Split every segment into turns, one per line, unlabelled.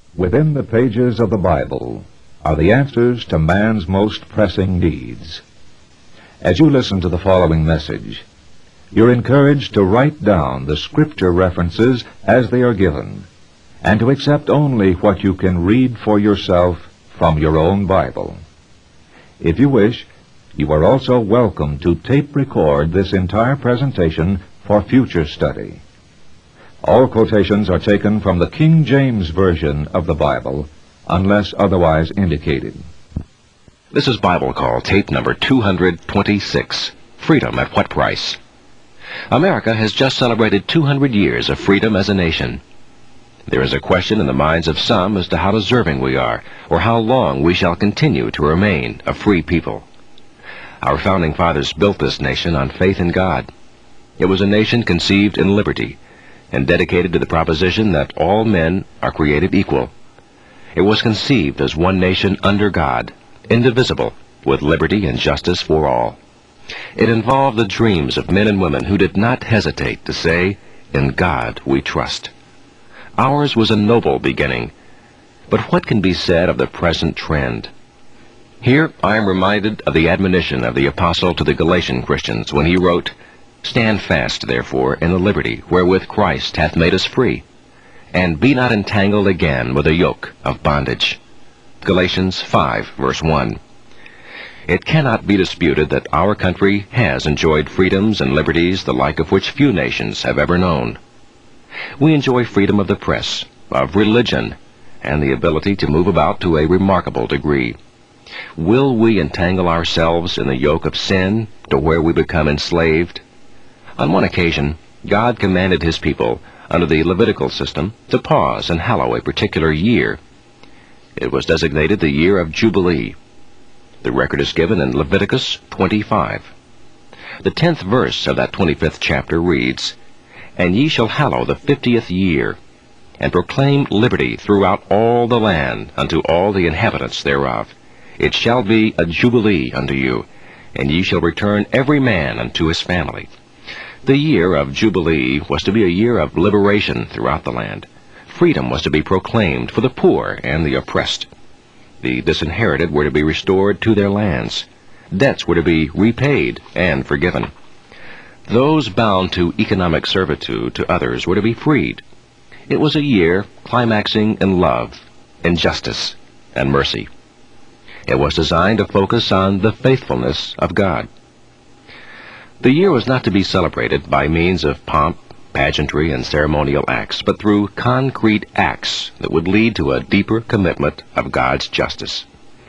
Within the pages of the Bible are the answers to man's most pressing needs. As you listen to the following message, you're encouraged to write down the scripture references as they are given, and to accept only what you can read for yourself from your own Bible. If you wish, you are also welcome to tape record this entire presentation for future study. All quotations are taken from the King James Version of the Bible, unless otherwise indicated.
This is Bible Call, tape number 226, Freedom at What Price? America has just celebrated 200 years of freedom as a nation. There is a question in the minds of some as to how deserving we are, or how long we shall continue to remain a free people. Our founding fathers built this nation on faith in God. It was a nation conceived in liberty, and dedicated to the proposition that all men are created equal. It was conceived as one nation under God, indivisible, with liberty and justice for all. It involved the dreams of men and women who did not hesitate to say, "In God we trust." Ours was a noble beginning, but what can be said of the present trend? Here I am reminded of the admonition of the apostle to the Galatian Christians when he wrote, "Stand fast, therefore, in the liberty wherewith Christ hath made us free, and be not entangled again with a yoke of bondage." Galatians 5, verse 1. It cannot be disputed that our country has enjoyed freedoms and liberties the like of which few nations have ever known. We enjoy freedom of the press, of religion, and the ability to move about to a remarkable degree. Will we entangle ourselves in the yoke of sin to where we become enslaved? On one occasion, God commanded his people, under the Levitical system, to pause and hallow a particular year. It was designated the year of Jubilee. The record is given in Leviticus 25. The 10th verse of that 25th chapter reads, "And ye shall hallow the 50th year, and proclaim liberty throughout all the land unto all the inhabitants thereof. It shall be a jubilee unto you, and ye shall return every man unto his family." The year of Jubilee was to be a year of liberation throughout the land. Freedom was to be proclaimed for the poor and the oppressed. The disinherited were to be restored to their lands. Debts were to be repaid and forgiven. Those bound to economic servitude to others were to be freed. It was a year climaxing in love, in justice, and mercy. It was designed to focus on the faithfulness of God. The year was not to be celebrated by means of pomp, pageantry, and ceremonial acts, but through concrete acts that would lead to a deeper commitment of God's justice.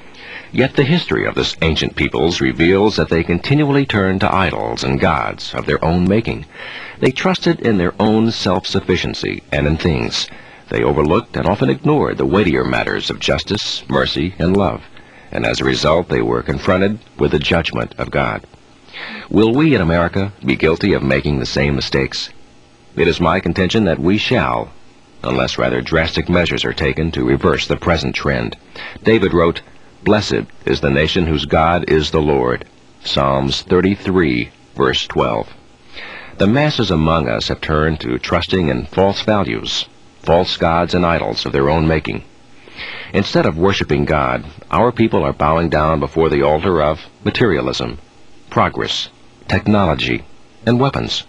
Yet the history of this ancient peoples reveals that they continually turned to idols and gods of their own making. They trusted in their own self-sufficiency and in things. They overlooked and often ignored the weightier matters of justice, mercy, and love, and as a result they were confronted with the judgment of God. Will we in America be guilty of making the same mistakes? It is my contention that we shall, unless rather drastic measures are taken to reverse the present trend. David wrote, "Blessed is the nation whose God is the Lord." Psalms 33, verse 12. The masses among us have turned to trusting in false values, false gods and idols of their own making. Instead of worshiping God, our people are bowing down before the altar of materialism, progress, technology, and weapons.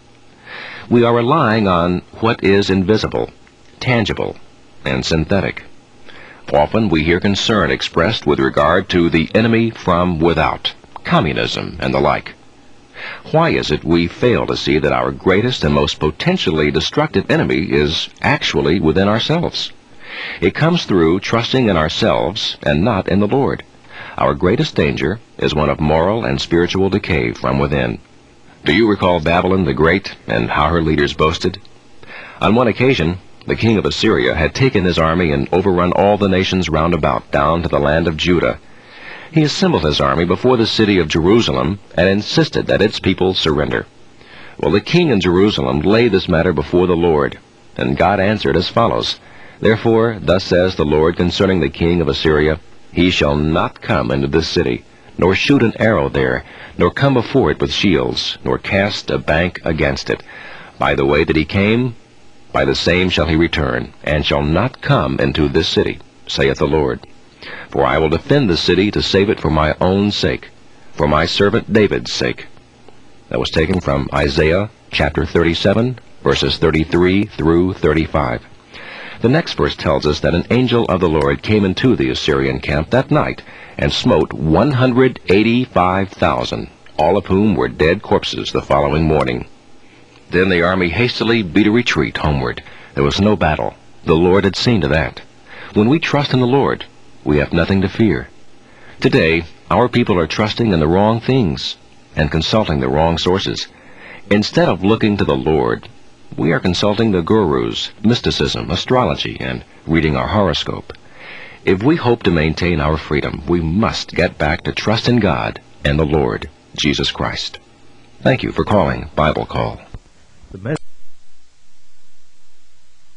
We are relying on what is invisible, tangible, and synthetic. Often we hear concern expressed with regard to the enemy from without, communism, and the like. Why is it we fail to see that our greatest and most potentially destructive enemy is actually within ourselves? It comes through trusting in ourselves and not in the Lord. Our greatest danger is one of moral and spiritual decay from within. Do you recall Babylon the Great and how her leaders boasted? On one occasion, the king of Assyria had taken his army and overrun all the nations round about down to the land of Judah. He assembled his army before the city of Jerusalem and insisted that its people surrender. Well, the king in Jerusalem laid this matter before the Lord, and God answered as follows, "Therefore, thus says the Lord concerning the king of Assyria, He shall not come into this city, nor shoot an arrow there, nor come before it with shields, nor cast a bank against it. By the way that he came, By the same shall he return, and shall not come into this city, saith the Lord. For I will defend the city to save it for my own sake, for my servant David's sake. That was taken from Isaiah chapter 37, verses 33 through 35. The next verse tells us that an angel of the Lord came into the Assyrian camp that night, and smote 185,000, all of whom were dead corpses the following morning. Then the army hastily beat a retreat homeward. There was no battle. The Lord had seen to that. When we trust in the Lord, we have nothing to fear. Today, our people are trusting in the wrong things and consulting the wrong sources. Instead of looking to the Lord, we are consulting the gurus, mysticism, astrology, and reading our horoscope. If we hope to maintain our freedom, we must get back to trust in God and the Lord, Jesus Christ. Thank you for calling Bible Call.
The